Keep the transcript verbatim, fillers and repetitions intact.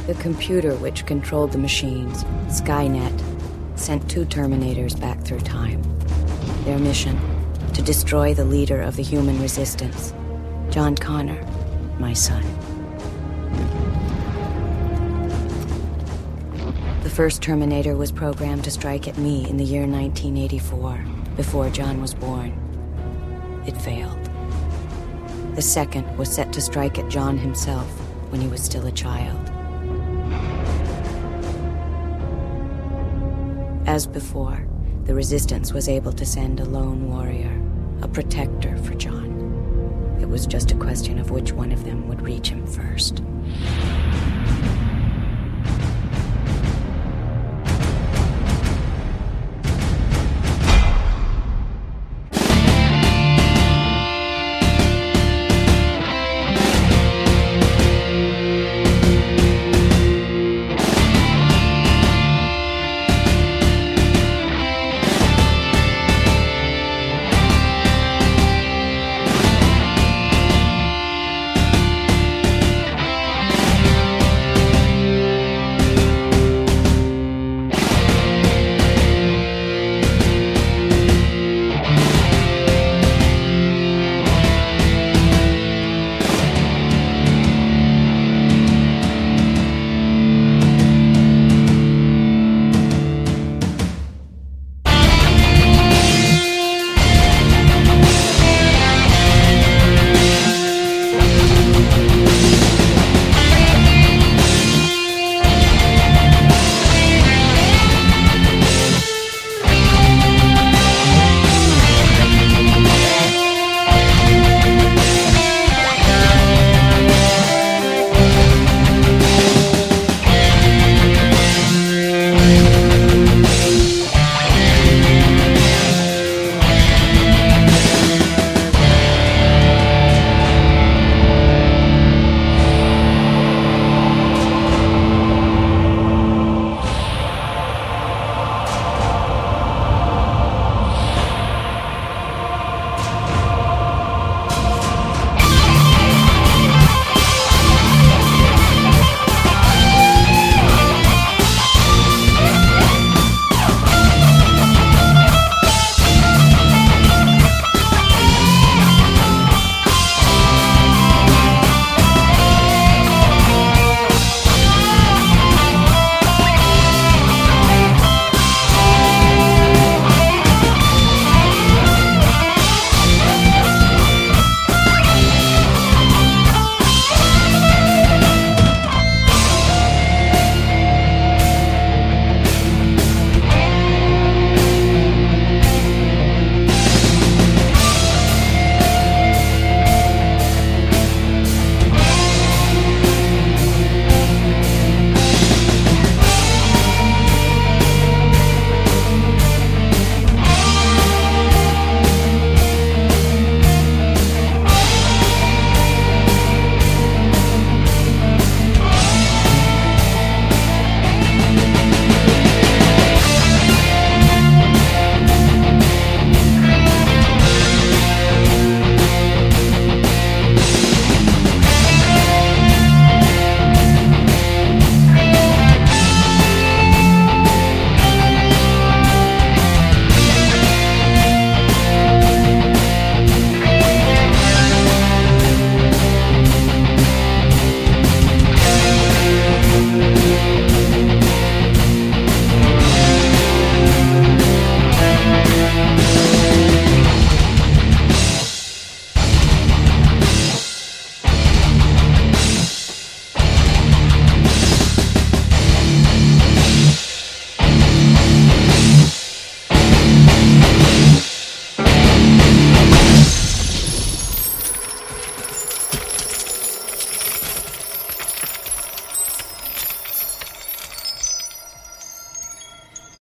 The computer which controlled the machines, Skynet, sent two Terminators back through time. Their mission, to destroy the leader of the human resistance, John Connor, my son. The first Terminator was programmed to strike at me in the year nineteen eighty-four, before John was born. It failed. The second was set to strike at John himself when he was still a child. As before, the Resistance was able to send a lone warrior, a protector for John. It was just a question of which one of them would reach him first.